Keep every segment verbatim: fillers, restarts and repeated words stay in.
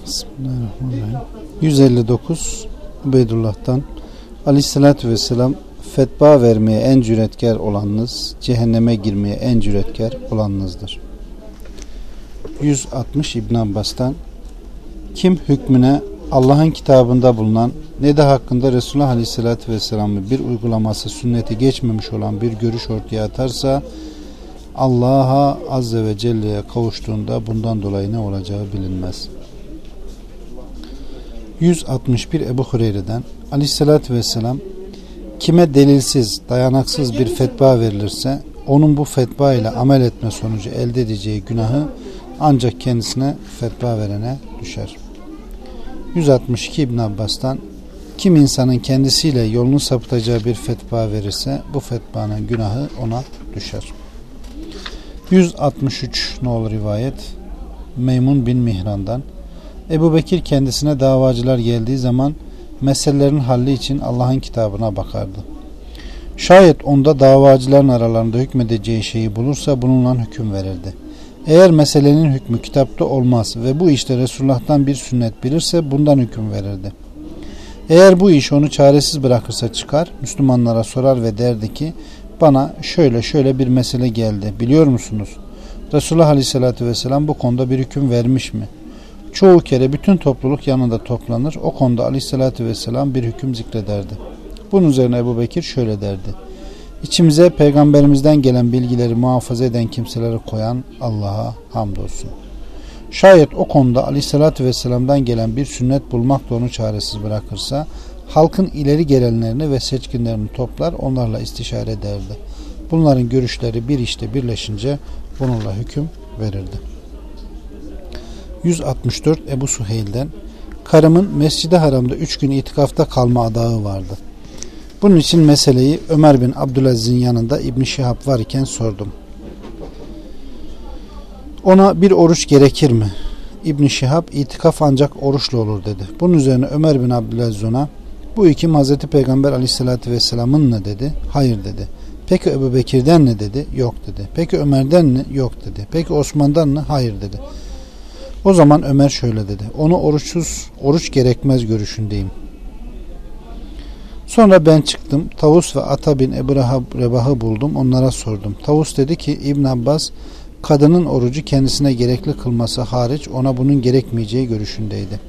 Bismillahirrahmanirrahim. yüz elli dokuz Ubeydullah'tan: Aleyhisselatü Vesselam, fetva vermeye en cüretkar olanınız, cehenneme girmeye en cüretkar olanınızdır. yüz altmış İbn Abbas'tan: kim hükmüne Allah'ın kitabında bulunan ne de hakkında Resulullah Aleyhisselatü Vesselam'ın bir uygulaması, sünneti geçmemiş olan bir görüş ortaya atarsa, Allah'a Azze ve Celle'ye kavuştuğunda bundan dolayı ne olacağı bilinmez. yüz altmış bir Ebu Hureyre'den: Aleyhisselatü Vesselam, kime delilsiz, dayanaksız bir fetva verilirse, onun bu fetva ile amel etme sonucu elde edeceği günahı ancak kendisine fetva verene düşer. yüz altmış iki İbn Abbas'tan: kim insanın kendisiyle yolunu sapıtacağı bir fetva verirse, bu fetvanın günahı ona düşer. yüz altmış üç nolu rivayet Meymun bin Mihran'dan: Ebu Bekir kendisine davacılar geldiği zaman meselelerin halli için Allah'ın kitabına bakardı. Şayet onda davacıların aralarında hükmedeceği şeyi bulursa bununla hüküm verirdi. Eğer meselenin hükmü kitapta olmaz ve bu işte Resulullah'tan bir sünnet bilirse bundan hüküm verirdi. Eğer bu iş onu çaresiz bırakırsa çıkar, Müslümanlara sorar ve derdi ki, bana şöyle şöyle bir mesele geldi, biliyor musunuz? Resulullah Aleyhisselatü Vesselam bu konuda bir hüküm vermiş mi? Çoğu kere bütün topluluk yanında toplanır, o konuda Aleyhisselatü Vesselam bir hüküm zikrederdi. Bunun üzerine Ebu Bekir şöyle derdi: İçimize peygamberimizden gelen bilgileri muhafaza eden kimseleri koyan Allah'a hamdolsun. Şayet o konuda Aleyhisselatü Vesselam'dan gelen bir sünnet bulmak da onu çaresiz bırakırsa, halkın ileri gelenlerini ve seçkinlerini toplar, onlarla istişare ederdi. Bunların görüşleri bir işte birleşince bununla hüküm verirdi. yüz altmış dört Ebu Suheyl'den: karımın Mescid-i Haram'da üç gün itikafta kalma adağı vardı. Bunun için meseleyi Ömer bin Abdülaziz'in yanında İbn Şihab var iken sordum. Ona bir oruç gerekir mi? İbn Şihab, itikaf ancak oruçlu olur dedi. Bunun üzerine Ömer bin Abdülaziz ona, bu iki Hazreti Peygamber Aleyhisselatü Vesselam'ın ne dedi? Hayır dedi. Peki Ebu Bekir'den ne dedi? Yok dedi. Peki Ömer'den mi? Yok dedi. Peki Osman'dan mı? Hayır dedi. O zaman Ömer şöyle dedi: onu oruçsuz, oruç gerekmez görüşündeyim. Sonra ben çıktım. Tavus ve Ata bin Ebu Rebah'ı buldum. Onlara sordum. Tavus dedi ki, İbn Abbas, kadının orucu kendisine gerekli kılması hariç ona bunun gerekmeyeceği görüşündeydi.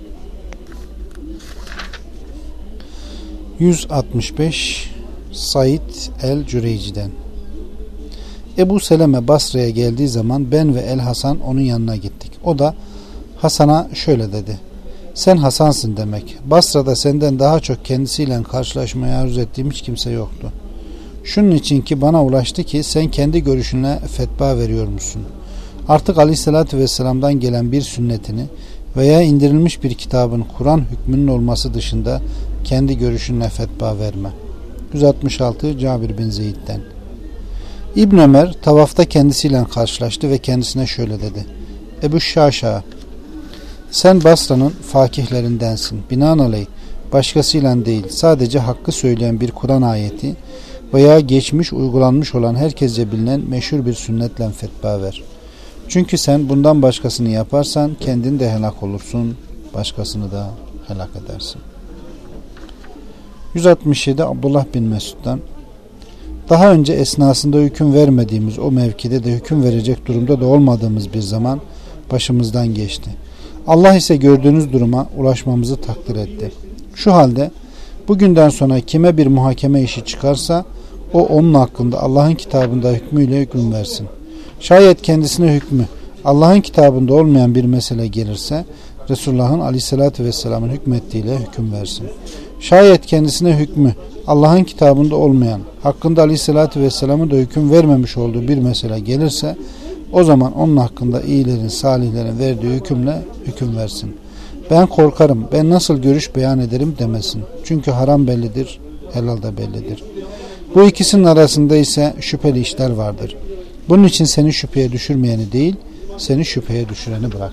yüz altmış beş Said el-Cüreyci'den: Ebu Seleme Basra'ya geldiği zaman ben ve El Hasan onun yanına gittik. O da Hasan'a şöyle dedi: sen Hasan'sın demek. Basra'da senden daha çok kendisiyle karşılaşmaya arzu ettiğim hiç kimse yoktu. Şunun için ki bana ulaştı ki sen kendi görüşüne fetva veriyor musun? Artık Aleyhisselatü Vesselam'dan gelen bir sünnetini veya indirilmiş bir kitabın Kur'an hükmünün olması dışında kendi görüşüne fetva verme. yüz altmış altı Cabir bin Zeyd'den: İbn Ömer tavafta kendisiyle karşılaştı ve kendisine şöyle dedi: Ebu Şaşa, sen Basra'nın fakihlerindensin. Binaenaleyh başkasıyla değil, sadece hakkı söyleyen bir Kur'an ayeti veya geçmiş uygulanmış olan herkesce bilinen meşhur bir sünnetle fetva ver. Çünkü sen bundan başkasını yaparsan kendin de helak olursun, başkasını da helak edersin. yüz altmış yedi Abdullah bin Mesud'dan: daha önce esnasında hüküm vermediğimiz o mevkide de hüküm verecek durumda da olmadığımız bir zaman başımızdan geçti. Allah ise gördüğünüz duruma ulaşmamızı takdir etti. Şu halde bugünden sonra kime bir muhakeme işi çıkarsa o onun hakkında Allah'ın kitabında hükmüyle hüküm versin. Şayet kendisine hükmü Allah'ın kitabında olmayan bir mesele gelirse Resulullah'ın Aleyhisselatü Vesselam'ın hükmettiğiyle hüküm versin. Şayet kendisine hükmü Allah'ın kitabında olmayan, hakkında Aleyhisselatü Vesselam'ın da hüküm vermemiş olduğu bir mesele gelirse o zaman onun hakkında iyilerin, salihlerin verdiği hükümle hüküm versin. Ben korkarım, ben nasıl görüş beyan ederim demesin. Çünkü haram bellidir, helal da bellidir. Bu ikisinin arasında ise şüpheli işler vardır. Bunun için seni şüpheye düşürmeyeni değil, seni şüpheye düşüreni bırak.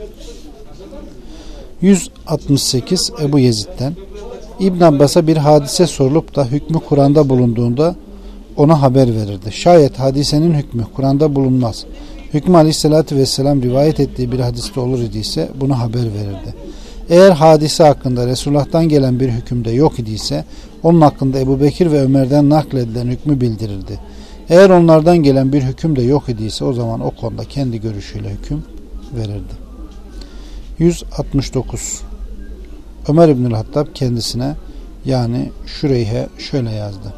yüz altmış sekiz Ebu Yezid'den: İbn Abbas'a bir hadise sorulup da hükmü Kur'an'da bulunduğunda ona haber verirdi. Şayet hadisenin hükmü Kur'an'da bulunmaz, hükmü Aleyhisselatü Vesselam rivayet ettiği bir hadiste olur idiyse bunu haber verirdi. Eğer hadise hakkında Resulullah'tan gelen bir hükümde yok idiyse onun hakkında Ebu Bekir ve Ömer'den nakledilen hükmü bildirirdi. Eğer onlardan gelen bir hüküm de yok idiyse o zaman o konuda kendi görüşüyle hüküm verirdi. yüz altmış dokuz. Ömer İbnül Hattab kendisine yani Şureyh'e şöyle yazdı.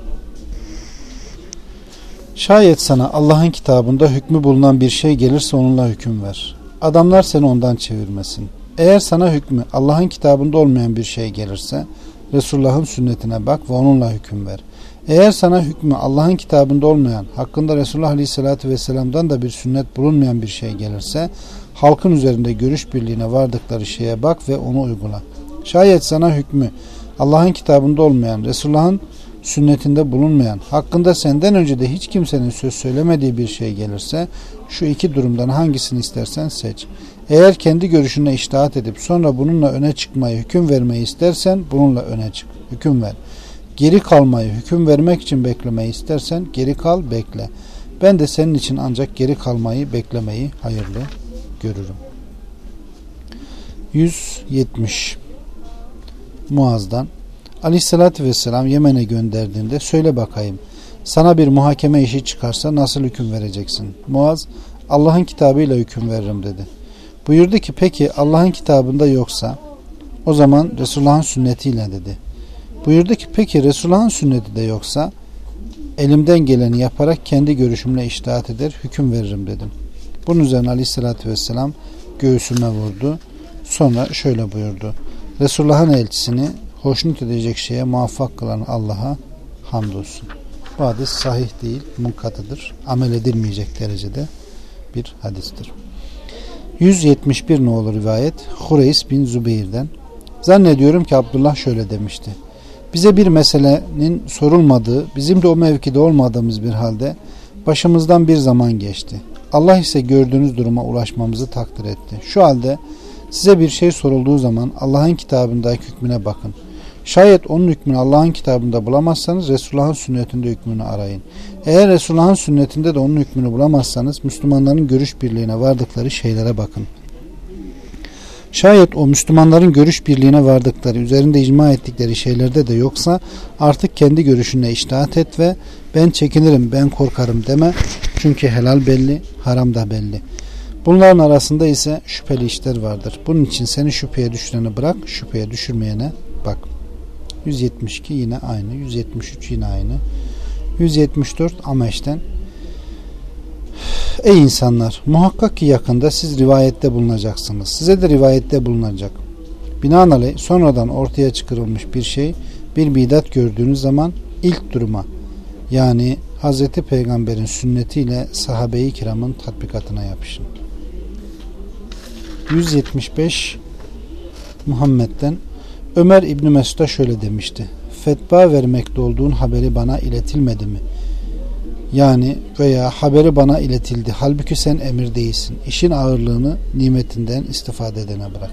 Şayet sana Allah'ın kitabında hükmü bulunan bir şey gelirse onunla hüküm ver. Adamlar seni ondan çevirmesin. Eğer sana hükmü Allah'ın kitabında olmayan bir şey gelirse Resulullah'ın sünnetine bak ve onunla hüküm ver. Eğer sana hükmü Allah'ın kitabında olmayan, hakkında Resulullah Aleyhisselatü Vesselam'dan da bir sünnet bulunmayan bir şey gelirse halkın üzerinde görüş birliğine vardıkları şeye bak ve onu uygula. Şayet sana hükmü Allah'ın kitabında olmayan, Resulullah'ın sünnetinde bulunmayan, hakkında senden önce de hiç kimsenin söz söylemediği bir şey gelirse şu iki durumdan hangisini istersen seç. Eğer kendi görüşüne içtihat edip sonra bununla öne çıkmayı, hüküm vermeyi istersen bununla öne çık, hüküm ver. Geri kalmayı, hüküm vermek için beklemeyi istersen geri kal, bekle. Ben de senin için ancak geri kalmayı, beklemeyi hayırlı görürüm. yüz yetmiş. Muaz'dan Aleyhisselatü Vesselam Yemen'e gönderdiğinde söyle bakayım sana bir muhakeme işi çıkarsa nasıl hüküm vereceksin? Muaz Allah'ın kitabıyla hüküm veririm dedi. Buyurdu ki peki Allah'ın kitabında yoksa o zaman Resulullah'ın sünnetiyle dedi. Buyurdu ki peki Resulullah'ın sünneti de yoksa elimden geleni yaparak kendi görüşümle içtihat eder hüküm veririm dedim. Bunun üzerine Aleyhisselatü Vesselam göğsüme vurdu. Sonra şöyle buyurdu. Resulullah'ın elçisini hoşnut edecek şeye muvaffak kılan Allah'a hamdolsun. Bu hadis sahih değil, munkatıdır. Amel edilmeyecek derecede bir hadistir. yüz yetmiş bir nolu rivayet Hureys bin Zübeyir'den. Zannediyorum ki Abdullah şöyle demişti. Bize bir meselenin sorulmadığı, bizim de o mevkide olmadığımız bir halde başımızdan bir zaman geçti. Allah ise gördüğünüz duruma ulaşmamızı takdir etti. Şu halde size bir şey sorulduğu zaman Allah'ın kitabındaki hükmüne bakın. Şayet onun hükmünü Allah'ın kitabında bulamazsanız Resulullah'ın sünnetinde hükmünü arayın. Eğer Resulullah'ın sünnetinde de onun hükmünü bulamazsanız Müslümanların görüş birliğine vardıkları şeylere bakın. Şayet o Müslümanların görüş birliğine vardıkları, üzerinde icma ettikleri şeylerde de yoksa artık kendi görüşüne içtihat et ve ben çekinirim, ben korkarım deme. Çünkü helal belli, haram da belli. Bunların arasında ise şüpheli işler vardır. Bunun için seni şüpheye düşüreni bırak, şüpheye düşürmeyene bak. yüz yetmiş iki yine aynı, yüz yetmiş üç yine aynı. yüz yetmiş dört Ameş'ten Ey insanlar! Muhakkak ki yakında siz rivayette bulunacaksınız. Size de rivayette bulunacak. Binaenaleyh sonradan ortaya çıkarılmış bir şey, bir bidat gördüğünüz zaman ilk duruma yani Hz. Peygamber'in sünnetiyle sahabe-i kiramın tatbikatına yapışın. yüz yetmiş beş Muhammed'den Ömer İbni Mesud'a şöyle demişti. Fetva vermekte olduğun haberi bana iletilmedi mi? Yani veya haberi bana iletildi. Halbuki sen emir değilsin. İşin ağırlığını nimetinden istifade edene bırak.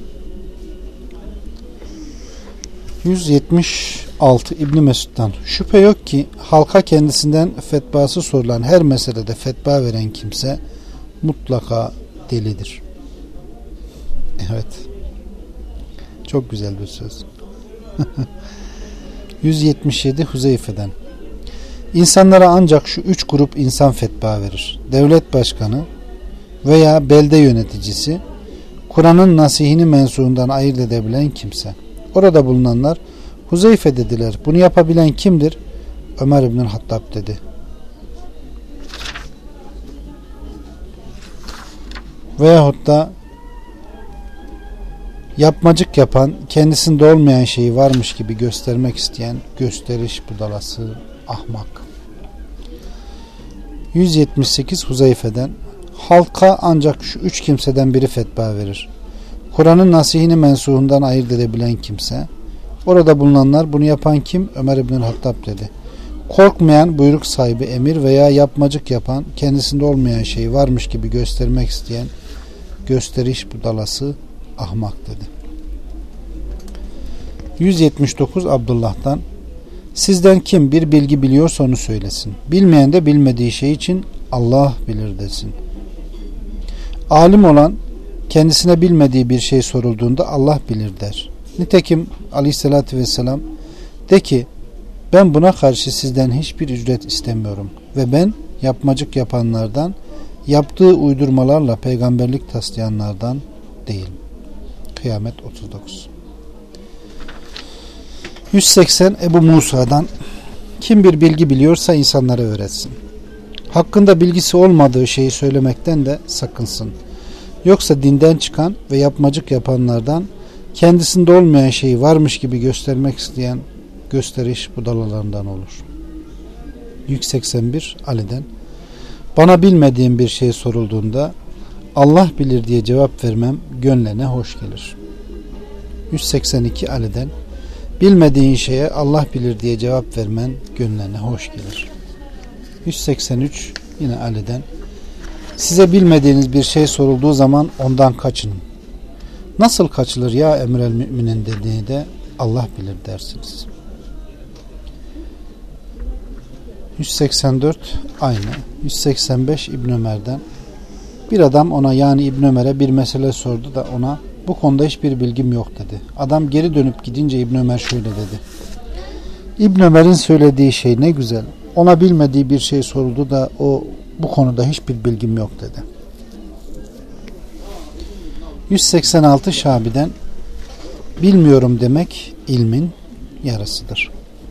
yüz yetmiş altı İbni Mesud'dan şüphe yok ki halka kendisinden fetvası sorulan her meselede fetva veren kimse mutlaka delidir. Evet. Çok güzel bir söz. yüz yetmiş yedi Huzeyfe'den İnsanlara ancak şu üç grup insan fetva verir. Devlet başkanı veya belde yöneticisi, Kur'an'ın nasihini mensuğundan ayırt edebilen kimse. Orada bulunanlar Huzeyfe dediler. Bunu yapabilen kimdir? Ömer İbnül Hattab dedi. Veyahut da yapmacık yapan, kendisinde olmayan şeyi varmış gibi göstermek isteyen gösteriş budalası ahmak. yüz yetmiş sekiz Huzeyfe'den halka ancak şu üç kimseden biri fetva verir. Kur'an'ın nasihini mensuğundan ayırt edebilen kimse. Orada bulunanlar bunu yapan kim? Ömer İbnül Hattab dedi. Korkmayan buyruk sahibi emir veya yapmacık yapan, kendisinde olmayan şeyi varmış gibi göstermek isteyen gösteriş budalası ahmak dedi. yüz yetmiş dokuz Abdullah'tan sizden kim bir bilgi biliyorsa onu söylesin. Bilmeyen de bilmediği şey için Allah bilir desin. Alim olan kendisine bilmediği bir şey sorulduğunda Allah bilir der. Nitekim aleyhissalatü vesselam de ki ben buna karşı sizden hiçbir ücret istemiyorum ve ben yapmacık yapanlardan, yaptığı uydurmalarla peygamberlik taslayanlardan değilim. Kıyamet otuz dokuz. yüz seksen Ebu Musa'dan kim bir bilgi biliyorsa insanlara öğretsin. Hakkında bilgisi olmadığı şeyi söylemekten de sakınsın. Yoksa dinden çıkan ve yapmacık yapanlardan kendisinde olmayan şeyi varmış gibi göstermek isteyen gösteriş budalalarından olur. yüz seksen bir Ali'den bana bilmediğim bir şey sorulduğunda Allah bilir diye cevap vermem gönlüne hoş gelir. yüz seksen iki Ali'den bilmediğin şeye Allah bilir diye cevap vermen gönlüne hoş gelir. yüz seksen üç yine Ali'den size bilmediğiniz bir şey sorulduğu zaman ondan kaçının. Nasıl kaçılır ya emrel müminin dediği de Allah bilir dersiniz. yüz seksen dört aynı. yüz seksen beş İbn Ömer'den bir adam ona yani İbn Ömer'e bir mesele sordu da ona bu konuda hiçbir bilgim yok dedi. Adam geri dönüp gidince İbn Ömer şöyle dedi. İbn Ömer'in söylediği şey ne güzel. Ona bilmediği bir şey soruldu da o bu konuda hiçbir bilgim yok dedi. yüz seksen altı Şabi'den bilmiyorum demek ilmin yarısıdır.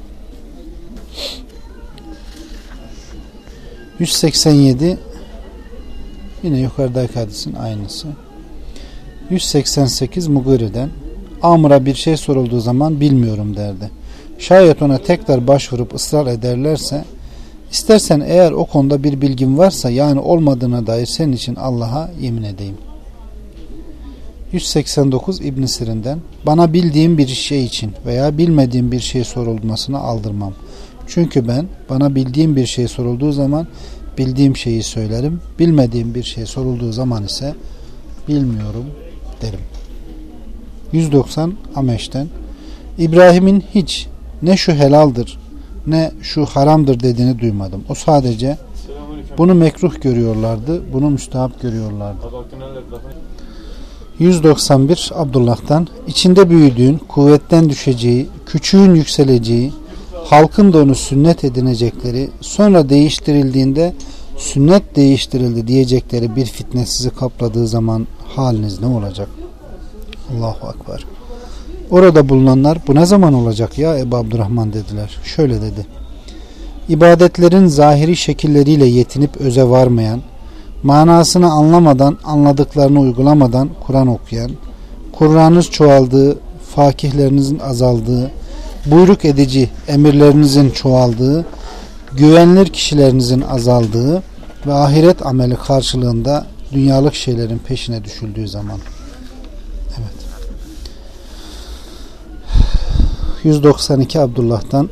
yüz seksen yedi yine yukarıdaki hadisin aynısı. yüz seksen sekiz Mugire'den Amr'a bir şey sorulduğu zaman bilmiyorum derdi. Şayet ona tekrar başvurup ısrar ederlerse istersen eğer o konuda bir bilgim varsa yani olmadığına dair senin için Allah'a yemin edeyim. yüz seksen dokuz İbn Sirin'den bana bildiğim bir şey için veya bilmediğim bir şey sorulmasına aldırmam. Çünkü ben bana bildiğim bir şey sorulduğu zaman bildiğim şeyi söylerim. Bilmediğim bir şey sorulduğu zaman ise bilmiyorum derim. yüz doksan Ameş'ten İbrahim'in hiç ne şu helaldir ne şu haramdır dediğini duymadım. O sadece bunu mekruh görüyorlardı, bunu müstehap görüyorlardı. yüz doksan bir Abdullah'tan içinde büyüdüğün, kuvvetten düşeceği, küçüğün yükseleceği, halkın da onu sünnet edinecekleri, sonra değiştirildiğinde sünnet değiştirildi diyecekleri bir fitne sizi kapladığı zaman haliniz ne olacak? Allahu Ekber. Orada bulunanlar bu ne zaman olacak ya Ebu Abdurrahman dediler. Şöyle dedi. İbadetlerin zahiri şekilleriyle yetinip öze varmayan, manasını anlamadan, anladıklarını uygulamadan Kur'an okuyan, Kur'an'ınız çoğaldığı, fakihlerinizin azaldığı, buyruk edici emirlerinizin çoğaldığı, güvenilir kişilerinizin azaldığı ve ahiret ameli karşılığında dünyalık şeylerin peşine düşüldüğü zaman. Evet. yüz doksan iki Abdullah'tan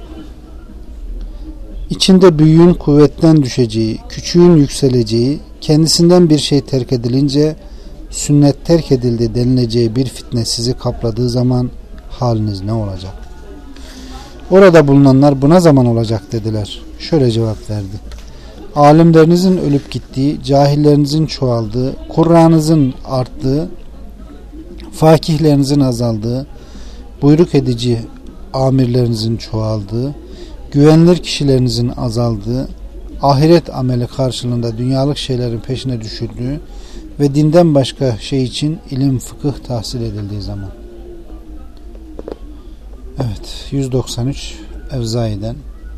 içinde büyüğün kuvvetten düşeceği, küçüğün yükseleceği, kendisinden bir şey terk edilince sünnet terk edildi denileceği bir fitne sizi kapladığı zaman haliniz ne olacak? Orada bulunanlar bu ne zaman olacak dediler. Şöyle cevap verdi. Alimlerinizin ölüp gittiği, cahillerinizin çoğaldığı, Kur'an'ınızın arttığı, fakihlerinizin azaldığı, buyruk edici amirlerinizin çoğaldığı, güvenilir kişilerinizin azaldığı, ahiret ameli karşılığında dünyalık şeylerin peşine düşüldüğü ve dinden başka şey için ilim, fıkıh tahsil edildiği zaman. Evet, yüz doksan üç Evzai'den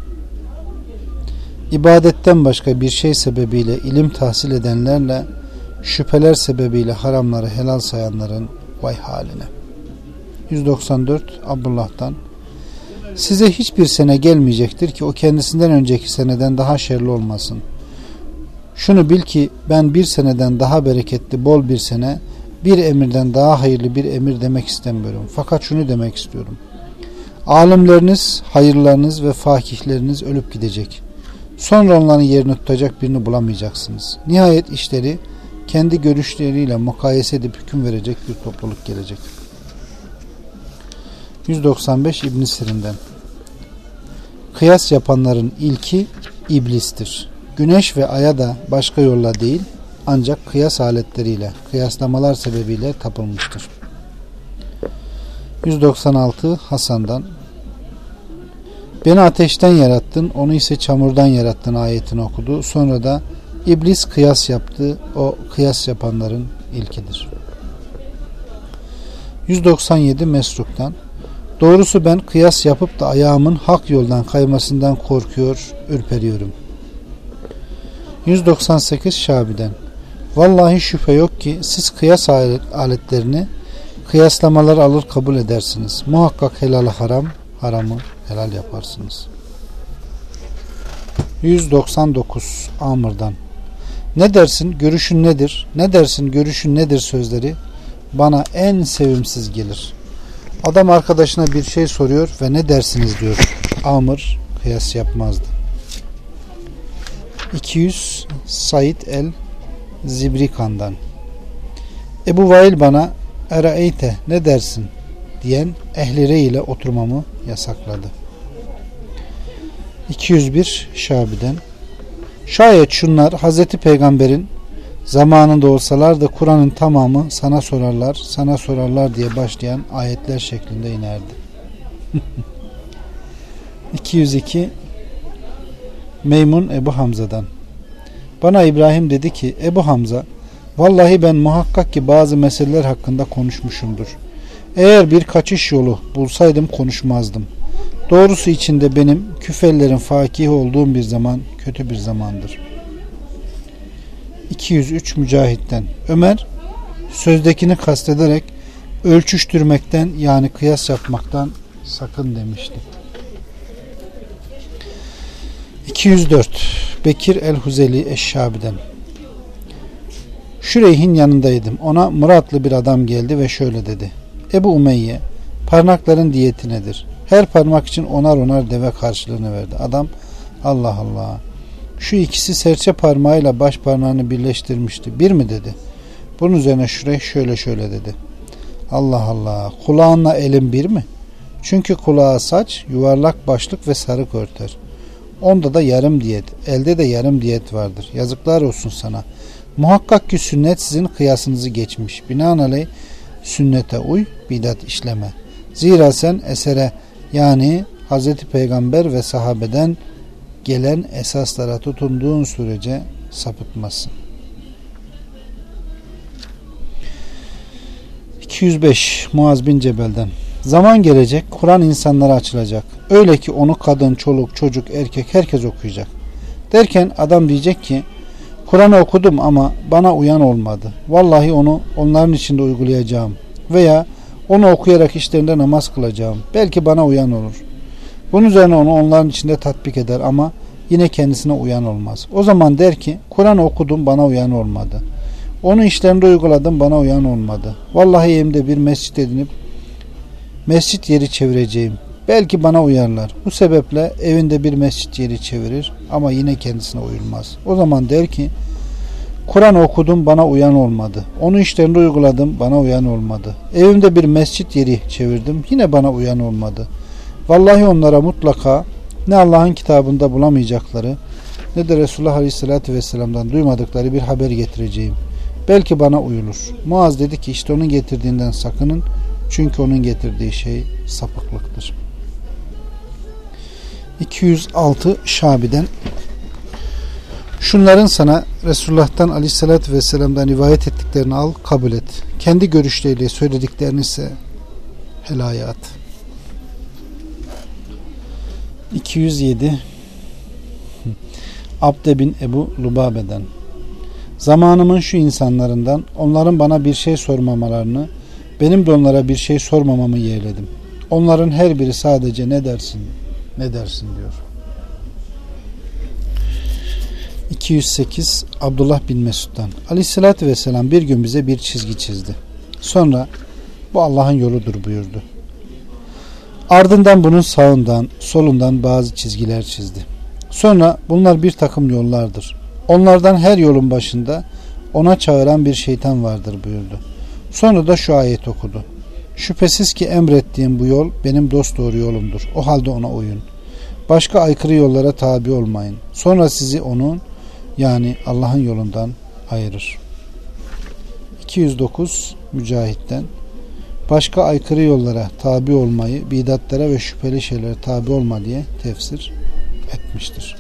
İbadetten başka bir şey sebebiyle ilim tahsil edenlerle şüpheler sebebiyle haramları helal sayanların vay haline. yüz doksan dört Abdullah'tan size hiçbir sene gelmeyecektir ki o kendisinden önceki seneden daha şerli olmasın. Şunu bil ki ben bir seneden daha bereketli bol bir sene, bir emirden daha hayırlı bir emir demek istemiyorum. Fakat şunu demek istiyorum. Alimleriniz, hayırlarınız ve fakihleriniz ölüp gidecek. Sonra onların yerini tutacak birini bulamayacaksınız. Nihayet işleri kendi görüşleriyle mukayese edip hüküm verecek bir topluluk gelecek. yüz doksan beş İbn Sirin'den kıyas yapanların ilki iblistir. Güneş ve aya da başka yolla değil, ancak kıyas aletleriyle, kıyaslamalar sebebiyle tapılmıştır. yüz doksan altı Hasan'dan: beni ateşten yarattın, onu ise çamurdan yarattın ayetini okudu. Sonra da İblis kıyas yaptı, o kıyas yapanların ilkidir. yüz doksan yedi Mesruk'tan: doğrusu ben kıyas yapıp da ayağımın hak yoldan kaymasından korkuyor, ürperiyorum. yüz doksan sekiz Şabi'den: vallahi şüphe yok ki siz kıyas aletlerini kıyaslamalar alır kabul edersiniz. Muhakkak helalı haram, haramı helal yaparsınız. yüz doksan dokuz Amr'dan: ne dersin, görüşün nedir? Ne dersin, görüşün nedir sözleri bana en sevimsiz gelir. Adam arkadaşına bir şey soruyor ve ne dersiniz diyor. Amr kıyas yapmazdı. iki yüz Said el-Zibrikan'dan: Ebu Vail bana Eraeyte ne dersin diyen ehli rey ile oturmamı yasakladı. iki yüz bir Şabi'den: şayet şunlar Hazreti Peygamber'in zamanında olsalar da Kur'an'ın tamamı sana sorarlar, sana sorarlar diye başlayan ayetler şeklinde inerdi. iki yüz iki Meymun Ebu Hamza'dan: bana İbrahim dedi ki, Ebu Hamza, vallahi ben muhakkak ki bazı meseleler hakkında konuşmuşumdur. Eğer bir kaçış yolu bulsaydım konuşmazdım. Doğrusu içinde benim küfellerin fakih olduğum bir zaman kötü bir zamandır. iki yüz üç Mücahit'ten: Ömer sözdekini kastederek ölçüştürmekten yani kıyas yapmaktan sakın demişti. iki yüz dört Bekir el-Huzeli Eşşabi'den: Şureyh'in yanındaydım. Ona Muratlı bir adam geldi ve şöyle dedi: Ebu Umeyye, parmakların diyeti nedir? Her parmak için onar onar deve karşılığını verdi. Adam, Allah Allah, şu ikisi serçe parmağıyla baş parmağını birleştirmişti. Bir mi dedi. Bunun üzerine Şureyh şöyle şöyle dedi: Allah Allah, kulağınla elin bir mi? Çünkü kulağa saç, yuvarlak başlık ve sarık örter. Onda da yarım diyet, elde de yarım diyet vardır. Yazıklar olsun sana. Muhakkak ki sünnet sizin kıyasınızı geçmiş. Binaenaleyh sünnete uy, bidat işleme. Zira sen esere yani Hazreti Peygamber ve sahabeden gelen esaslara tutunduğun sürece sapıtmazsın. iki yüz beş Muaz bin Cebel'den: Zaman gelecek, Kur'an insanlara açılacak. Öyle ki onu kadın, çoluk, çocuk, erkek herkes okuyacak. Derken adam diyecek ki, Kur'an'ı okudum ama bana uyan olmadı. Vallahi onu onların içinde uygulayacağım. Veya onu okuyarak işlerinde namaz kılacağım. Belki bana uyan olur. Bunun üzerine onu onların içinde tatbik eder ama yine kendisine uyan olmaz. O zaman der ki, Kur'an'ı okudum bana uyan olmadı. Onu işlerinde uyguladım bana uyan olmadı. Vallahi evimde bir mescit edinip mescit yeri çevireceğim. Belki bana uyarlar. Bu sebeple evinde bir mescit yeri çevirir ama yine kendisine uyulmaz. O zaman der ki, Kur'an okudum bana uyan olmadı. Onu işlerinde uyguladım bana uyan olmadı. Evimde bir mescit yeri çevirdim yine bana uyan olmadı. Vallahi onlara mutlaka ne Allah'ın kitabında bulamayacakları ne de Resulullah Aleyhisselatü Vesselam'dan duymadıkları bir haber getireceğim. Belki bana uyulur. Muaz dedi ki işte onun getirdiğinden sakının. Çünkü onun getirdiği şey sapıklıktır. iki yüz altı Şabi'den: Şunların sana Resulullah'tan Aleyhisselatü Vesselam'dan rivayet ettiklerini al, kabul et. Kendi görüşleriyle söylediklerini ise helaya at. iki yüz yedi Abde bin Ebu Lubabe'den: Zamanımın şu insanlarından onların bana bir şey sormamalarını, benim de onlara bir şey sormamamı yeğledim. Onların her biri sadece ne dersin, ne dersin diyor. iki yüz sekiz Abdullah bin Mesud'dan: Aleyhissalatü vesselam bir gün bize bir çizgi çizdi. Sonra bu Allah'ın yoludur buyurdu. Ardından bunun sağından, solundan bazı çizgiler çizdi. Sonra bunlar bir takım yollardır. Onlardan her yolun başında ona çağıran bir şeytan vardır buyurdu. Sonra da şu ayet okudu. Şüphesiz ki emrettiğim bu yol benim dosdoğru yolumdur. O halde ona uyun. Başka aykırı yollara tabi olmayın. Sonra sizi onun yani Allah'ın yolundan ayırır. iki yüz dokuz Mücahit'ten başka aykırı yollara tabi olmayı bidatlara ve şüpheli şeylere tabi olma diye tefsir etmiştir.